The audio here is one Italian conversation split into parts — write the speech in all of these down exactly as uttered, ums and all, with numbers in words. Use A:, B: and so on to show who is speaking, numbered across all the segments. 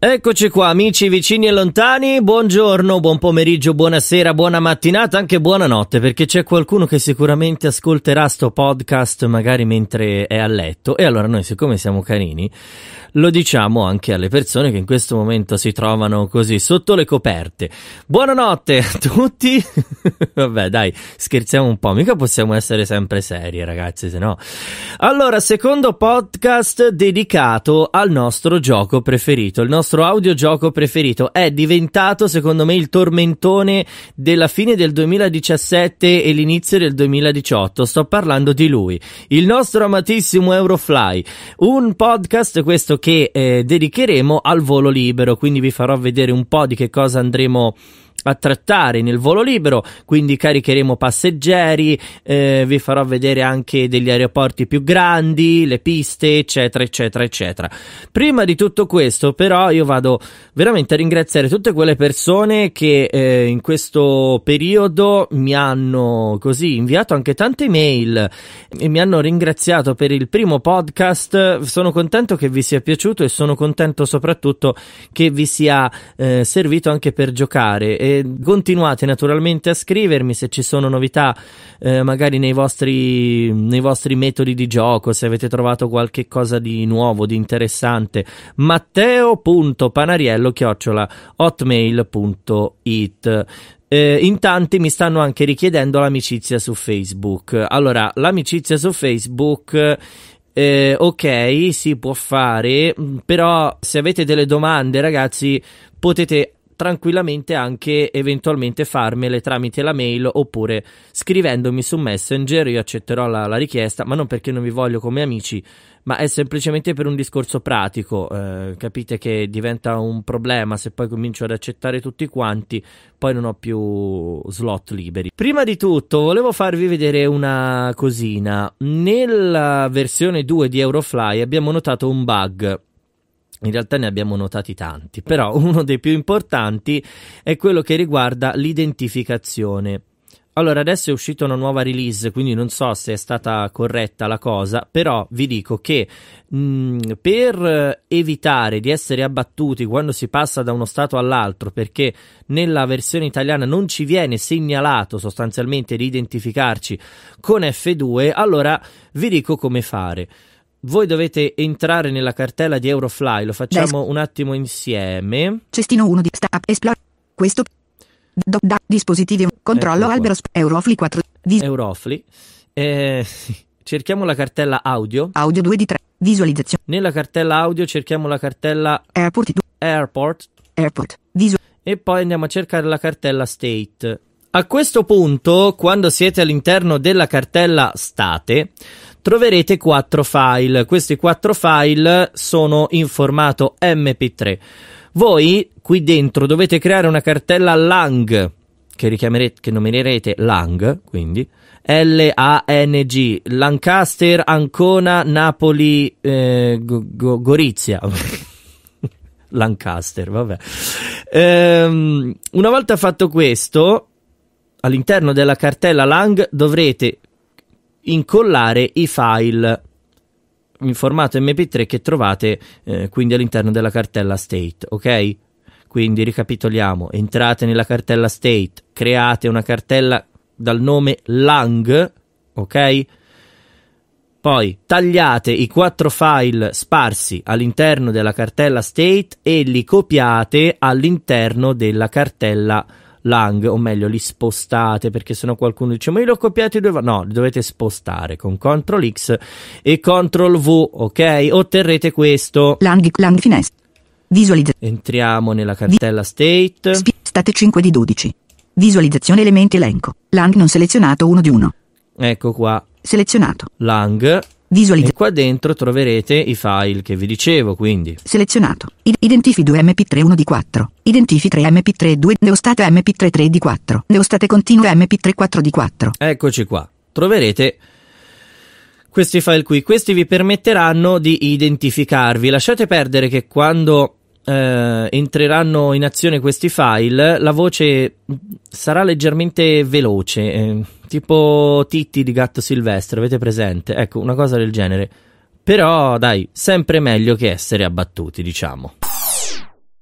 A: Eccoci qua amici vicini e lontani, buongiorno, buon pomeriggio, buonasera, buona mattinata, anche buonanotte, perché c'è qualcuno che sicuramente ascolterà sto podcast magari mentre è a letto, e allora noi, siccome siamo carini, lo diciamo anche alle persone che in questo momento si trovano così sotto le coperte. Buonanotte a tutti. Vabbè dai, scherziamo un po', mica possiamo essere sempre seri ragazzi, se no. Allora, secondo podcast dedicato al nostro gioco preferito, il nostro audiogioco preferito. È diventato secondo me il tormentone della fine del duemiladiciassette e l'inizio del duemiladiciotto. Sto parlando di lui, il nostro amatissimo Eurofly, un podcast questo che eh, dedicheremo al volo libero, quindi vi farò vedere un po' di che cosa andremo a trattare nel volo libero, quindi caricheremo passeggeri, eh, vi farò vedere anche degli aeroporti più grandi, le piste, eccetera eccetera eccetera. Prima di tutto questo però io vado veramente a ringraziare tutte quelle persone che eh, in questo periodo mi hanno così inviato anche tante mail e mi hanno ringraziato per il primo podcast. Sono contento che vi sia piaciuto e sono contento soprattutto che vi sia eh, servito anche per giocare. E continuate naturalmente a scrivermi se ci sono novità, eh, magari nei vostri nei vostri metodi di gioco, se avete trovato qualche cosa di nuovo, di interessante. matteo punto panariello chiocciola hotmail punto it. Eh, in tanti mi stanno anche richiedendo l'amicizia su Facebook. Allora, l'amicizia su Facebook eh, ok, si può fare, però se avete delle domande ragazzi potete tranquillamente anche eventualmente farmele tramite la mail oppure scrivendomi su Messenger. Io accetterò la, la richiesta, ma non perché non vi voglio come amici, ma è semplicemente per un discorso pratico. Eh, capite che diventa un problema se poi comincio ad accettare tutti quanti, poi non ho più slot liberi. Prima di tutto volevo farvi vedere una cosina. Nella versione due di Eurofly abbiamo notato un bug. In realtà ne abbiamo notati tanti, però uno dei più importanti è quello che riguarda l'identificazione. Allora, adesso è uscita una nuova release, quindi non so se è stata corretta la cosa, però vi dico che mh, per evitare di essere abbattuti quando si passa da uno stato all'altro, perché nella versione italiana non ci viene segnalato sostanzialmente di identificarci con F due, allora vi dico come fare. Voi dovete entrare nella cartella di Eurofly, lo facciamo Des- un attimo insieme.
B: Cestino uno di Stop Explore. Questo do, da, dispositivi controllo ecco albero Eurofly quattro vis-
A: Eurofly. Eh, cerchiamo la cartella audio.
B: Audio due di tre. Visualizzazione.
A: Nella cartella audio cerchiamo la cartella
B: Airport.
A: Airport.
B: Airport. Visu-
A: e poi andiamo a cercare la cartella State. A questo punto, quando siete all'interno della cartella State, troverete quattro file. Questi quattro file sono in formato M P tre. Voi qui dentro dovete creare una cartella Lang, che richiamerete, che nominerete Lang, quindi L A N G, Lancaster, Ancona, Napoli, eh, Go- Go- Gorizia. Lancaster, vabbè. Ehm, una volta fatto questo, all'interno della cartella Lang dovrete incollare i file in formato M P tre che trovate eh, quindi all'interno della cartella State, ok? Quindi ricapitoliamo: entrate nella cartella State, create una cartella dal nome Lang, ok? Poi tagliate i quattro file sparsi all'interno della cartella State e li copiate all'interno della cartella Lang, o meglio li spostate, perché sennò qualcuno dice ma io li ho copiati dove va? No, li dovete spostare con control X e control V, ok? Otterrete questo.
B: Lang, Lang finestra. Visualizzazione.
A: Entriamo nella cartella State.
B: Spi- state cinque di dodici. Visualizzazione elementi elenco. Lang non selezionato uno di uno.
A: Ecco qua.
B: Selezionato.
A: Lang.
B: Visualizza-
A: e qua dentro troverete i file che vi dicevo, quindi.
B: Selezionato. I- identifi due M P tre uno di quattro. Identifi tre M P tre due. Neostate M P tre tre di quattro. Neostate continua M P tre quattro di quattro.
A: Eccoci qua. Troverete questi file qui. Questi vi permetteranno di identificarvi. Lasciate perdere che quando eh, entreranno in azione questi file la voce sarà leggermente veloce, eh, tipo Titti di Gatto Silvestre, avete presente? Ecco, una cosa del genere. Però dai, sempre meglio che essere abbattuti, diciamo.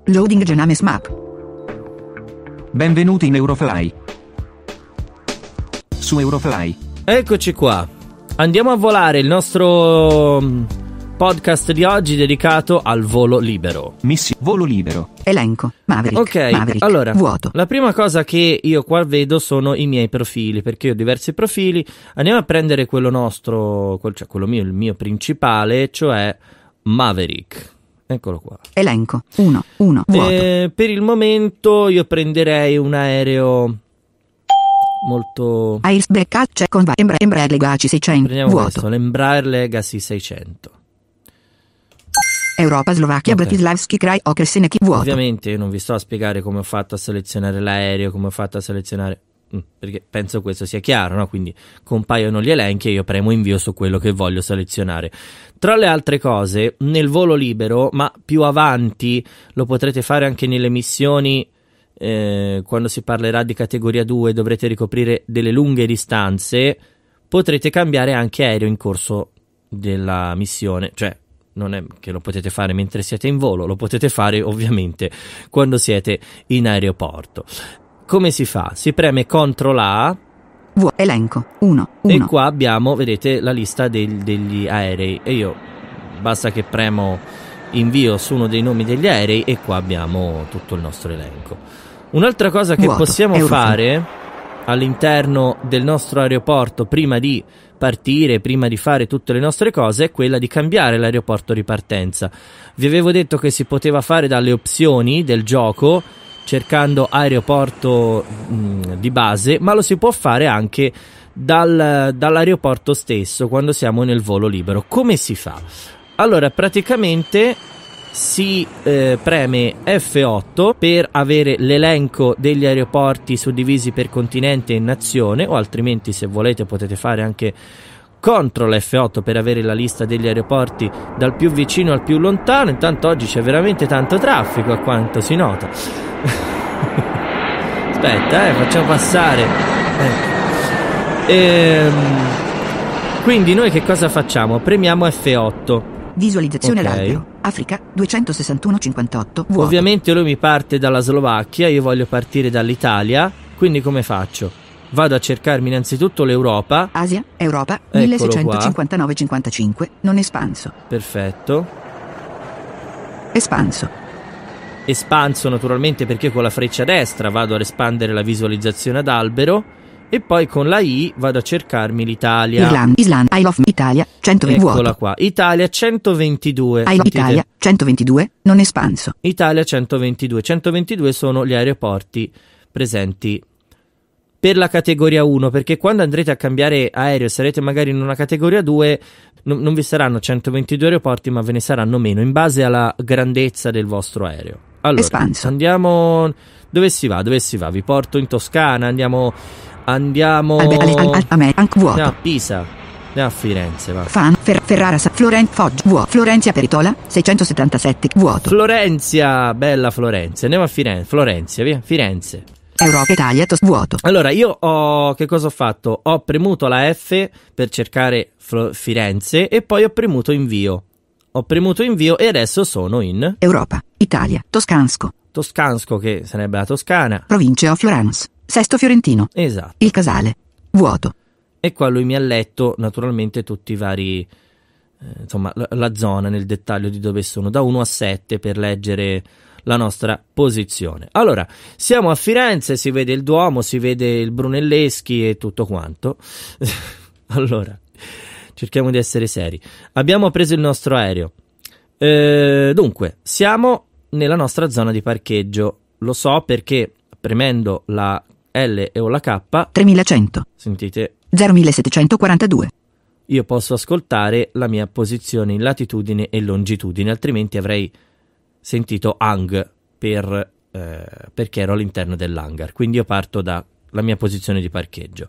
B: Loading Genames Map.
C: Benvenuti in Eurofly. Su Eurofly.
A: Eccoci qua. Andiamo a volare, il nostro podcast di oggi dedicato al volo libero.
C: Missi volo libero.
B: Elenco. Maverick.
A: Ok,
B: Maverick.
A: allora,
B: Vuoto.
A: la prima cosa che io qua vedo sono i miei profili, perché io ho diversi profili. Andiamo a prendere quello nostro, cioè quello mio, il mio principale, cioè Maverick. Eccolo qua.
B: Elenco. uno. uno. Vuoto.
A: Eh, per il momento io prenderei un aereo molto...
B: Airsback Check con Embraer, Embraer Legacy seicento.
A: Prendiamo
B: Vuoto.
A: questo, l'Embraer Legacy seicento.
B: Europa, Slovacchia,
A: Ok.
B: Bratislavski, Kraj, Okerseneki. Vuoto.
A: Ovviamente io non vi sto a spiegare come ho fatto a selezionare l'aereo, come ho fatto a selezionare... Mm, perché penso questo sia chiaro, no? Quindi compaiono gli elenchi e io premo invio su quello che voglio selezionare. Tra le altre cose, nel volo libero, ma più avanti lo potrete fare anche nelle missioni, eh, quando si parlerà di categoria due, dovrete ricoprire delle lunghe distanze, potrete cambiare anche aereo in corso della missione, cioè non è che lo potete fare mentre siete in volo, lo potete fare ovviamente quando siete in aeroporto. Come si fa? Si preme control A.
B: Vuoto. Elenco. uno.
A: E
B: uno.
A: qua abbiamo, vedete, la lista del- degli aerei. E io basta che premo invio su uno dei nomi degli aerei e qua abbiamo tutto il nostro elenco. Un'altra cosa che
B: Vuoto.
A: possiamo
B: Eurofin.
A: fare all'interno del nostro aeroporto prima di partire, prima di fare tutte le nostre cose, è quella di cambiare l'aeroporto di partenza. Vi avevo detto che si poteva fare dalle opzioni del gioco, cercando aeroporto mh, di base, ma lo si può fare anche dal, dall'aeroporto stesso quando siamo nel volo libero. Come si fa? Allora, praticamente si eh, preme F otto per avere l'elenco degli aeroporti suddivisi per continente e nazione, o altrimenti, se volete, potete fare anche control F otto per avere la lista degli aeroporti dal più vicino al più lontano. Intanto oggi c'è veramente tanto traffico, a quanto si nota. Aspetta, eh, facciamo passare. Ecco. Ehm, quindi noi che cosa facciamo? Premiamo F otto.
B: Visualizzazione
A: Ok.
B: radio. Africa duecentosessantuno cinquantotto. Vuoto.
A: Ovviamente lui mi parte dalla Slovacchia, io voglio partire dall'Italia, quindi come faccio? Vado a cercarmi innanzitutto l'Europa.
B: Asia, Europa,
A: Eccolo
B: milleseicentocinquantanove cinquantacinque, non espanso.
A: Perfetto.
B: Espanso.
A: Espanso naturalmente, perché con la freccia destra vado ad espandere la visualizzazione ad albero e poi con la I vado a cercarmi l'Italia.
B: Irlanda, Islanda, I love Italia, centoventi.
A: Eccola
B: Vuoto.
A: qua. Italia centoventidue.
B: I love
A: Sentite?
B: Italia, centoventidue, non espanso.
A: Italia centoventidue. centoventidue sono gli aeroporti presenti per la categoria uno, perché quando andrete a cambiare aereo, sarete magari in una categoria due, non, non vi saranno centoventidue aeroporti, ma ve ne saranno meno in base alla grandezza del vostro aereo. Allora,
B: Espanso.
A: andiamo... Dove si va? Dove si va? Vi porto in Toscana, andiamo... Andiamo...
B: Albe, ale, al, al, ame, anche vuoto.
A: Andiamo a Pisa, andiamo a Firenze, va.
B: Fan, Fer, Ferrara, Sa- Florent, Foggia, vuoto. Florenzia Peritola, seicentosettantasette, vuoto.
A: Florenzia, bella Florenzia, andiamo a Firenze, Florenzia, via, Firenze.
B: Europa, Italia, tos, vuoto.
A: Allora, io ho... che cosa ho fatto? Ho premuto la F per cercare Flo- Firenze e poi ho premuto invio. Ho premuto invio e adesso sono in
B: Europa, Italia, Toscansco,
A: Toscansco, che sarebbe la Toscana.
B: Province of Florence, Sesto Fiorentino,
A: Esatto.
B: il Casale, vuoto.
A: E qua lui mi ha letto naturalmente tutti i vari... eh, insomma, la, la zona nel dettaglio di dove sono, da uno a sette per leggere la nostra posizione. Allora, siamo a Firenze, si vede il Duomo, si vede il Brunelleschi e tutto quanto. Allora, cerchiamo di essere seri. Abbiamo preso il nostro aereo. Eh, dunque, siamo nella nostra zona di parcheggio. Lo so perché premendo la L o la K,
B: tremilacento,
A: sentite,
B: zeromillesettecentoquarantadue,
A: io posso ascoltare la mia posizione in latitudine e longitudine, altrimenti avrei sentito hang per, eh, perché ero all'interno dell'hangar. Quindi io parto dalla mia posizione di parcheggio.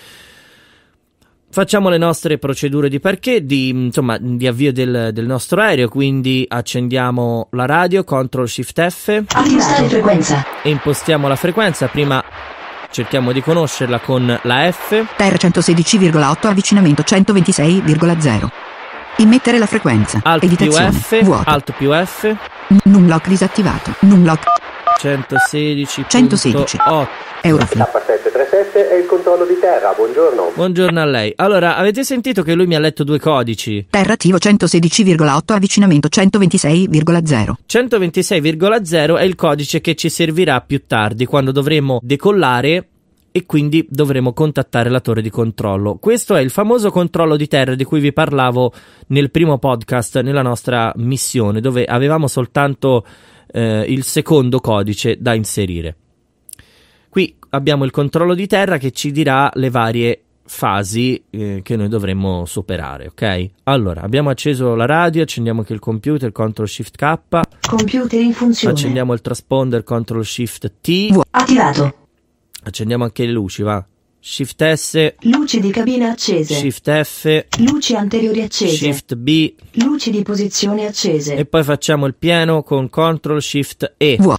A: Facciamo le nostre procedure di parcheggio, di, insomma, di avvio del, del nostro aereo, quindi accendiamo la radio, control shift F,
D: Attivare frequenza.
A: e impostiamo la frequenza. Prima cerchiamo di conoscerla con la F.
B: T R centosedici virgola otto, avvicinamento centoventisei virgola zero. Immettere la frequenza.
A: Alt più
B: Editazione.
A: F,
B: Vuoto.
A: Alt più F,
B: Numlock disattivato. Numlock.
A: centosedici
B: centosedici. Eurofin.
D: K settecentotrentasette è il controllo di terra, buongiorno.
A: Buongiorno a lei. Allora, avete sentito che lui mi ha letto due codici?
B: Terra attivo centosedici virgola otto, avvicinamento centoventisei virgola zero.
A: centoventisei virgola zero è il codice che ci servirà più tardi, quando dovremo decollare e quindi dovremo contattare la torre di controllo. Questo è il famoso controllo di terra di cui vi parlavo nel primo podcast, nella nostra missione, dove avevamo soltanto eh, il secondo codice da inserire. Qui abbiamo il controllo di terra che ci dirà le varie fasi eh, che noi dovremmo superare, ok? Allora, abbiamo acceso la radio, accendiamo anche il computer, control shift K.
E: Computer in funzione.
A: Accendiamo il transponder, control shift T.
E: Attivato.
A: Accendiamo anche le luci, va. Shift S.
E: Luci di cabina accese.
A: Shift F.
E: Luci anteriori accese.
A: Shift B.
E: Luci di posizione accese.
A: E poi facciamo il pieno con control shift E.
B: Vuo-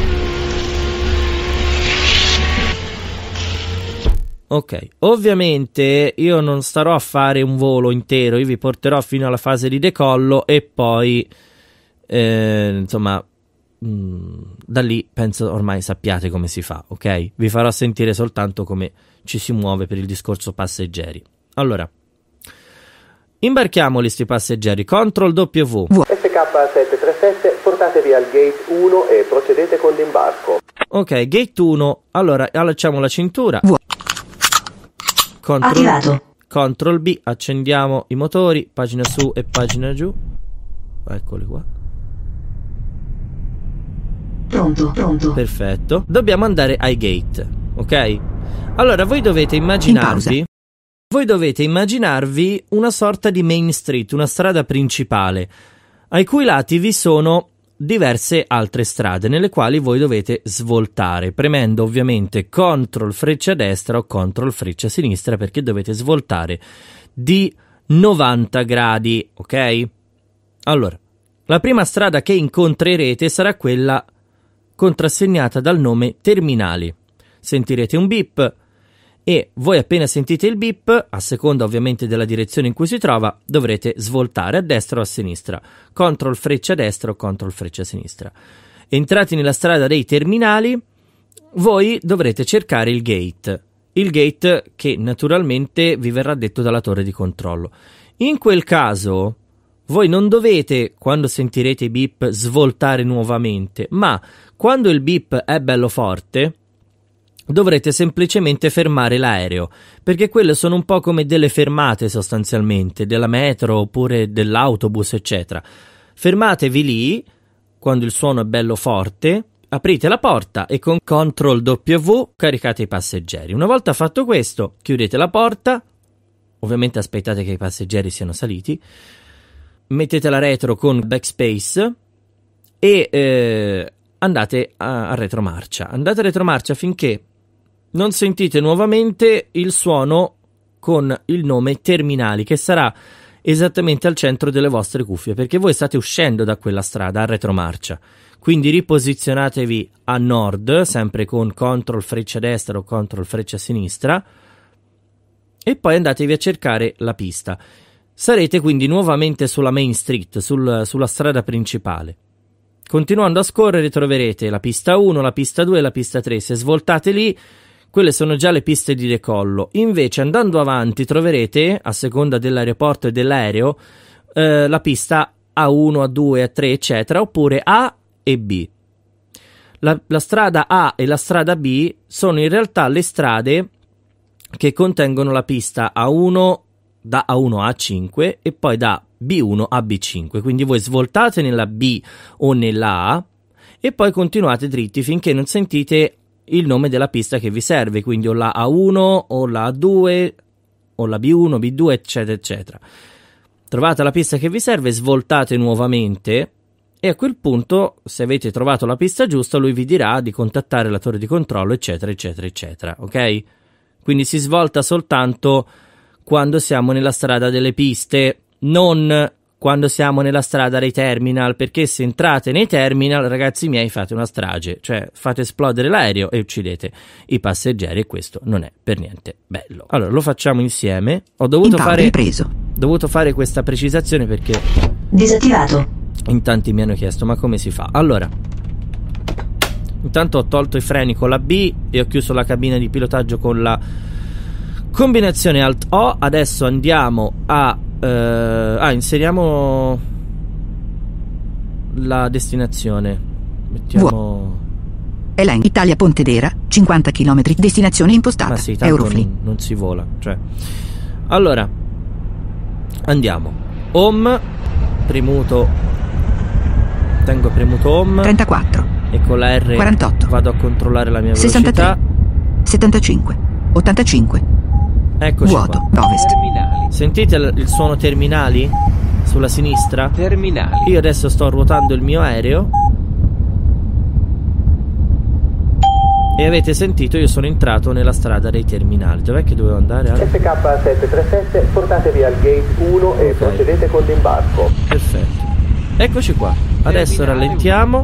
A: Ok, ovviamente io non starò a fare un volo intero, io vi porterò fino alla fase di decollo e poi, eh, insomma, mh, da lì penso ormai sappiate come si fa, ok? Vi farò sentire soltanto come ci si muove per il discorso passeggeri. Allora, imbarchiamoli sti passeggeri, control W.
D: S K settecentotrentasette, portatevi al gate uno e procedete con l'imbarco.
A: Ok, gate uno, allora allacciamo la cintura.
B: Vuo-
A: Control,
E: Attivato.
A: Control B, accendiamo i motori, pagina su e pagina giù. Eccoli qua.
E: Pronto, pronto.
A: Perfetto. Dobbiamo andare ai gate, ok? Allora voi dovete immaginarvi Voi dovete immaginarvi una sorta di main street, una strada principale, ai cui lati vi sono diverse altre strade nelle quali voi dovete svoltare, premendo ovviamente control freccia destra o control freccia sinistra, perché dovete svoltare di novanta gradi, ok? Allora, la prima strada che incontrerete sarà quella contrassegnata dal nome terminali. Sentirete un beep e voi, appena sentite il beep, a seconda ovviamente della direzione in cui si trova, dovrete svoltare a destra o a sinistra, control freccia destra o control freccia sinistra. Entrati nella strada dei terminali, voi dovrete cercare il gate, il gate che naturalmente vi verrà detto dalla torre di controllo. In quel caso voi non dovete, quando sentirete i beep, svoltare nuovamente, ma quando il beep è bello forte dovrete semplicemente fermare l'aereo, perché quelle sono un po' come delle fermate sostanzialmente, della metro oppure dell'autobus eccetera. Fermatevi lì, quando il suono è bello forte, aprite la porta e con control W caricate i passeggeri. Una volta fatto questo, chiudete la porta, ovviamente aspettate che i passeggeri siano saliti, mettete la retro con backspace e eh, andate a, a retromarcia. Andate a retromarcia finché non sentite nuovamente il suono con il nome terminali, che sarà esattamente al centro delle vostre cuffie, perché voi state uscendo da quella strada a retromarcia. Quindi riposizionatevi a nord, sempre con control freccia destra o control freccia sinistra, e poi andatevi a cercare la pista. Sarete quindi nuovamente sulla main street, sul, sulla strada principale. Continuando a scorrere troverete la pista uno, la pista due e la pista tre. Se svoltate lì, quelle sono già le piste di decollo. Invece, andando avanti, troverete, a seconda dell'aeroporto e dell'aereo, eh, la pista A uno, A due, A tre, eccetera, oppure A e B. La, la strada A e la strada B sono in realtà le strade che contengono la pista A uno, da A uno a A cinque e poi da B uno a B cinque. Quindi voi svoltate nella B o nella A e poi continuate dritti finché non sentite il nome della pista che vi serve, quindi o la A uno o la A due o la B uno, B due, eccetera eccetera. Trovate la pista che vi serve, svoltate nuovamente e a quel punto, se avete trovato la pista giusta, lui vi dirà di contattare la torre di controllo, eccetera eccetera eccetera, ok? Quindi si svolta soltanto quando siamo nella strada delle piste, non quando siamo nella strada dei terminal, perché se entrate nei terminal, ragazzi miei, fate una strage, cioè fate esplodere l'aereo e uccidete i passeggeri, e questo non è per niente bello. Allora, lo facciamo insieme. Ho dovuto fare
B: ripreso.
A: dovuto fare questa precisazione perché
E: Disattivato.
A: In tanti mi hanno chiesto ma come si fa? Allora, intanto ho tolto i freni con la B e ho chiuso la cabina di pilotaggio con la combinazione Alt O. Adesso andiamo a eh, ah, inseriamo la destinazione. Mettiamo
B: Elen Italia Pontedera, cinquanta chilometri, destinazione impostata.
A: Ma sì, tanto
B: Eurofly.
A: non, non si vola, cioè. Allora, andiamo. Home, premuto. Tengo premuto home.
B: trentaquattro.
A: E con la R
B: quarantotto.
A: vado a controllare la mia
B: sessantatré.
A: velocità.
B: settantacinque. ottantacinque.
A: Eccoci
B: Vuoto.
A: qua.
B: Ovest.
C: Terminali.
A: Sentite il, il suono terminali? Sulla sinistra?
C: Terminali.
A: Io adesso sto ruotando il mio aereo. E avete sentito, io sono entrato nella strada dei terminali. Dov'è che dovevo andare?
D: S K settecentotrentasette, portatevi al gate uno e
A: Ok.
D: procedete con l'imbarco.
A: Perfetto. Eccoci qua. Adesso
C: Terminale
A: rallentiamo.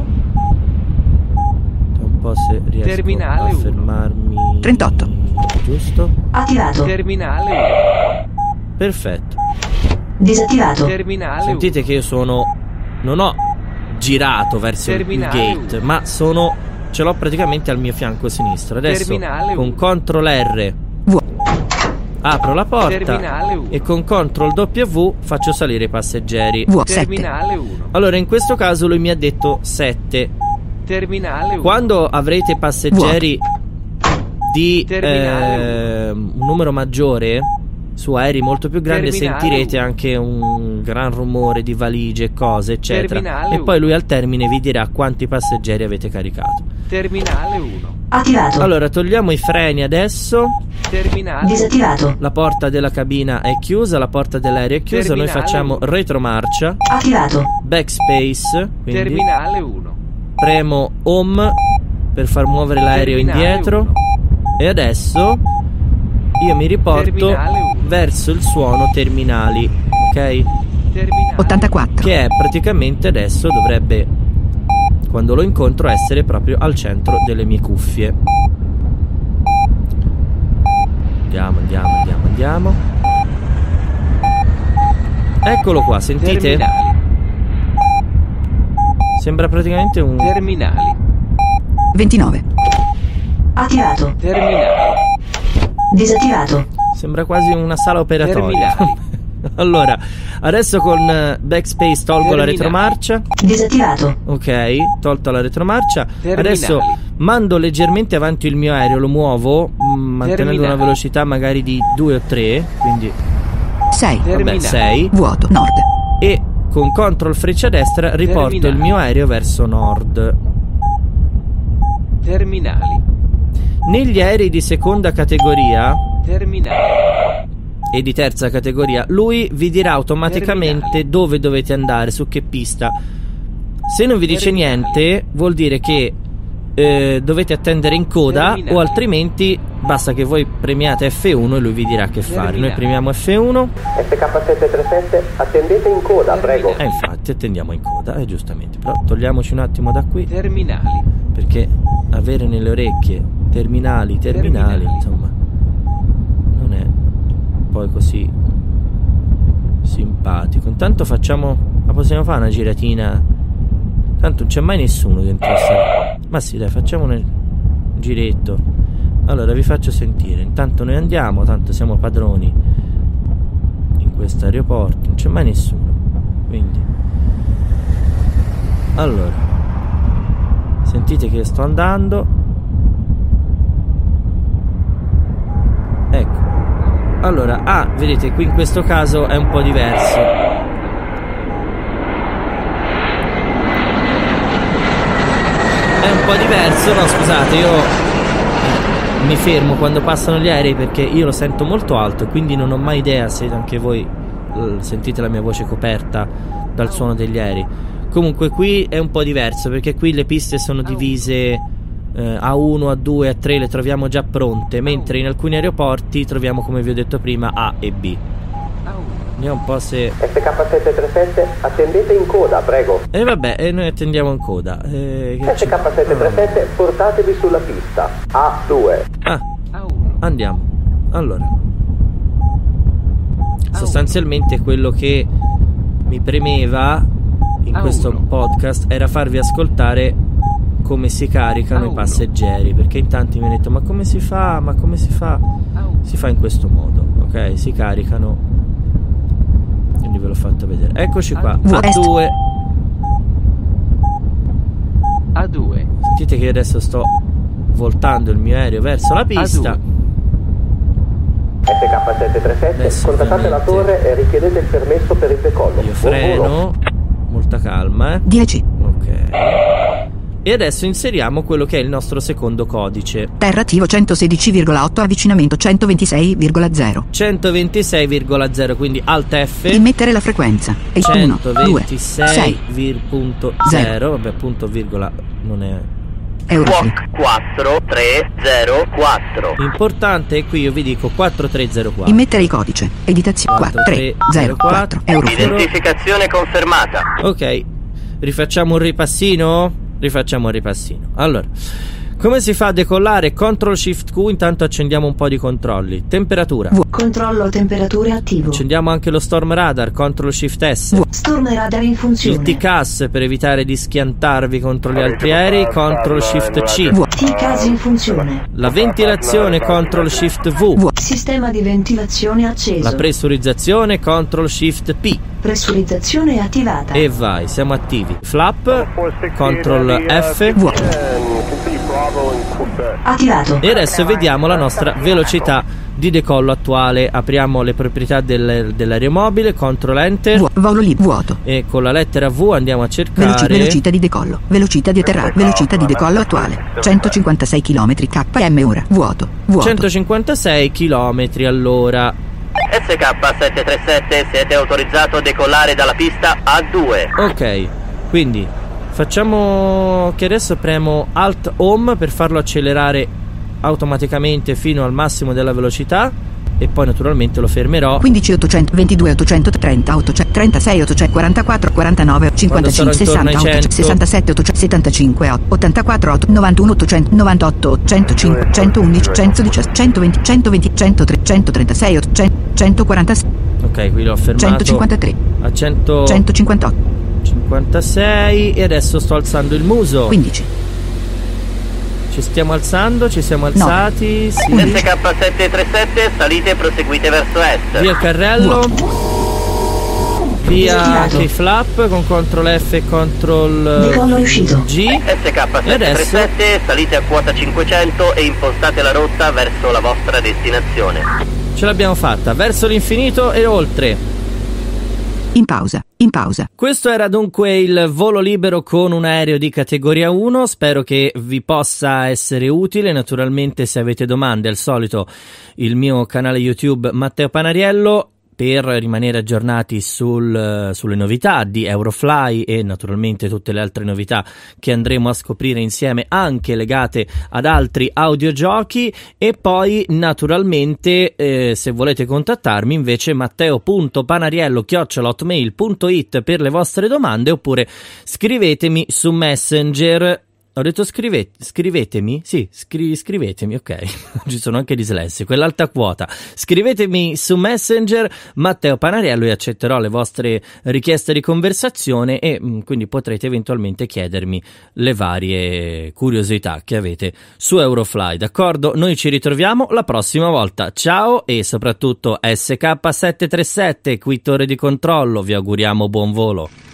A: Un po' se riesco
C: Terminale
A: a
C: uno.
A: fermarmi.
B: trentotto.
A: Giusto?
E: Attivato.
C: Terminale uno.
A: Perfetto.
E: Disattivato.
C: Terminale
A: Sentite che io sono... non ho girato verso il
C: Terminale
A: gate,
C: uno.
A: ma sono... ce l'ho praticamente al mio fianco sinistro. Adesso
C: Terminale
A: con
C: uno.
A: control R
B: Vu-
A: apro la porta
C: Terminale uno.
A: e con control W faccio salire i passeggeri.
B: V sette.
C: Terminale uno.
A: Allora in questo caso lui mi ha detto sette.
C: Terminale uno.
A: Quando avrete passeggeri di
C: Terminale
A: eh, un numero maggiore su aerei molto più grandi,
C: Terminale
A: sentirete
C: uno.
A: anche un gran rumore di valigie, cose eccetera.
C: Terminale
A: E
C: uno.
A: poi lui al termine vi dirà quanti passeggeri avete caricato.
C: Terminale uno.
E: Attivato.
A: Allora togliamo i freni adesso.
C: Terminale uno.
E: Disattivato.
A: La porta della cabina è chiusa, la porta dell'aereo è chiusa. Noi
C: Terminale
A: facciamo
C: uno.
E: Attivato.
A: retromarcia, backspace, quindi
C: Terminale uno.
A: premo home per far muovere l'aereo
C: Terminale
A: indietro.
C: uno.
A: E adesso io mi riporto
C: Terminale uno.
A: verso il suono terminali, ok?
C: Terminale
B: ottantaquattro.
A: Che è praticamente adesso dovrebbe, quando lo incontro, essere proprio al centro delle mie cuffie. Andiamo, andiamo, andiamo, andiamo. Eccolo qua, sentite?
C: Terminali.
A: Sembra praticamente un...
C: Terminali.
B: ventinove.
E: Attivato.
C: Terminali.
E: Disattivato.
A: Sembra quasi una sala operatoria.
C: Terminali.
A: Allora, adesso con eh, backspace tolgo la
C: Terminali.
A: retromarcia.
E: Disattivato.
A: Ok, tolto la retromarcia.
C: Terminali.
A: Adesso mando leggermente avanti il mio aereo, lo muovo mh, mantenendo
C: Terminali.
A: una velocità magari di due o tre, quindi
B: sei.
A: vabbè,
C: Terminali.
A: sei.
B: Vuoto. Nord.
A: E con control freccia destra riporto
C: Terminali.
A: il mio aereo verso nord.
C: Terminali.
A: Negli aerei di seconda categoria
C: Terminali.
A: e di terza categoria lui vi dirà automaticamente
C: Terminali.
A: dove dovete andare, su che pista. Se non vi dice
C: Terminali.
A: niente vuol dire che eh, dovete attendere in coda,
C: Terminali.
A: o altrimenti basta che voi premiate F uno e lui vi dirà che fare. Noi
C: Terminali.
A: premiamo F uno
D: S K settecentotrentasette, attendete in coda, prego.
A: e infatti attendiamo in coda, eh, giustamente. Però togliamoci un attimo da qui,
C: Terminali.
A: perché avere nelle orecchie terminali, terminali,
C: Terminali.
A: insomma, non è poi così simpatico. Intanto facciamo, ma possiamo fare una giratina? Tanto non c'è mai nessuno dentro la sala. Ma sì, dai, facciamo un giretto. Allora vi faccio sentire. Intanto noi andiamo, tanto siamo padroni in questo aeroporto, non c'è mai nessuno. Quindi allora sentite che sto andando. Ecco. Allora, ah, vedete, qui in questo caso è un po' diverso. È un po' diverso, no, scusate, io eh, mi fermo quando passano gli aerei perché io lo sento molto alto e quindi non ho mai idea se anche voi eh, sentite la mia voce coperta dal suono degli aerei. Comunque qui è un po' diverso perché qui le piste sono divise eh, A uno, A due, A tre, le troviamo già pronte, mentre in alcuni aeroporti troviamo, come vi ho detto prima, A e B. Vediamo un po' se...
D: S K settecentotrentasette, attendete in coda, prego.
A: E vabbè, e noi attendiamo in coda. Eh, che
D: S
A: ci-
D: K settecentotrentasette, portatevi sulla pista. A due.
A: Ah,
C: A uno.
A: andiamo. Allora, sostanzialmente quello che mi premeva in
C: A
A: questo
C: uno.
A: podcast era farvi ascoltare come si caricano
C: A
A: i
C: uno.
A: passeggeri, perché in tanti mi hanno detto ma come si fa, ma come si fa?
C: A uno.
A: Si fa in questo modo, ok? Si caricano, quindi ve l'ho fatto vedere. Eccoci qua,
B: A
A: A due.
C: A due.
A: Sentite che adesso sto voltando il mio aereo verso la pista.
C: A due.
D: S K sette tre sette,
A: Adesso
D: contattate la
A: ovviamente
D: torre e richiedete il permesso per il decollo.
A: Io
D: Buon volo.
A: freno, molta calma, eh.
B: dieci.
A: Ok. E adesso inseriamo quello che è il nostro secondo codice.
B: Terra attivo centosedici virgola otto, avvicinamento centoventisei virgola zero.
A: centoventisei virgola zero, quindi Alt F.
B: Immettere la frequenza. E uno, due, sei.
A: centoventisei punto zero, vabbè, punto virgola non è
B: Euroflip.
F: quattro tre zero quattro.
A: importante. E qui io vi dico quattro tre zero quattro.
B: Immettere il codice. Editazione. quattro tre zero quattro. Euroflip.
F: Identificazione confermata.
A: Ok, rifacciamo un ripassino? Rifacciamo un ripassino. Allora, come si fa a decollare? Control Shift Q, intanto accendiamo un po' di controlli. Temperatura.
B: V.
E: Controllo temperature attivo.
A: Accendiamo anche lo Storm Radar, Control Shift S.
B: V.
E: Storm radar in
A: Il
E: funzione.
A: T C A S per evitare di schiantarvi contro gli altri aerei, Control Shift C.
B: V.
E: T-CAS in funzione.
A: La ventilazione, Control Shift V.
B: V.
E: Sistema di ventilazione acceso.
A: La pressurizzazione, Control Shift P.
E: Pressurizzazione attivata.
A: E vai, siamo attivi. Flap, Control F.
B: V.
E: Attivato.
A: E adesso vediamo la nostra velocità di decollo attuale. Apriamo le proprietà del, dell'aeromobile, Control Enter.
B: V. Volo lib vuoto.
A: E con la lettera V andiamo a
B: Veloci-
A: cercare
B: velocità di decollo. Velocità di atterraggio. Velocità di decollo attuale. centocinquantasei chilometri km ora. Vuoto. Vuoto.
A: centocinquantasei chilometri all'ora.
F: S K sette tre sette, siete autorizzato a decollare dalla pista A due.
A: Ok, quindi facciamo che adesso premo Alt Home per farlo accelerare automaticamente fino al massimo della velocità e poi naturalmente lo fermerò.
B: quindici ottocentoventidue ottocentotrenta trentasei ottocentoquarantaquattro quarantanove cinquantacinque
A: sarò intorno ai
B: sessanta
A: cento.
B: sessantasette ottocentosettantacinque ottantaquattro novantuno ottocentonovantotto centocinque centoundici centodiciotto centoventi centoventi centotre centotrentasei centoquarantasei
A: Ok, qui l'ho fermato
B: centocinquantatré
A: a
B: centocinquantotto
A: centocinquantasei e adesso sto alzando il muso.
B: quindici
A: Ci stiamo alzando, ci siamo alzati. Sì.
F: S K sette tre sette, salite e proseguite verso est.
A: Via il carrello. Via
E: Disattivato.
A: i flap con Control F e Control
E: Decollo riuscito.
A: G.
F: S K
A: E
F: sette tre
A: adesso
F: sette, salite a quota cinquecento e impostate la rotta verso la vostra destinazione.
A: ce l'abbiamo fatta, verso l'infinito e oltre.
B: in pausa in pausa
A: Questo era dunque il volo libero con un aereo di categoria uno, spero che vi possa essere utile. Naturalmente se avete domande, al solito il mio canale YouTube Matteo Panariello, per rimanere aggiornati sul, sulle novità di Eurofly e naturalmente tutte le altre novità che andremo a scoprire insieme, anche legate ad altri audiogiochi. E poi naturalmente eh, se volete contattarmi invece matteo punto panariello chiocciola hotmail punto it per le vostre domande, oppure scrivetemi su Messenger. Ho detto scrivete, scrivetemi? Sì, scri- scrivetemi, ok. Ci sono anche dislessi, quell'alta quota. Scrivetemi su Messenger Matteo Panariello e accetterò le vostre richieste di conversazione e mh, quindi potrete eventualmente chiedermi le varie curiosità che avete su Eurofly, d'accordo? Noi ci ritroviamo la prossima volta. Ciao e soprattutto S K sette tre sette, qui torre di controllo, vi auguriamo buon volo.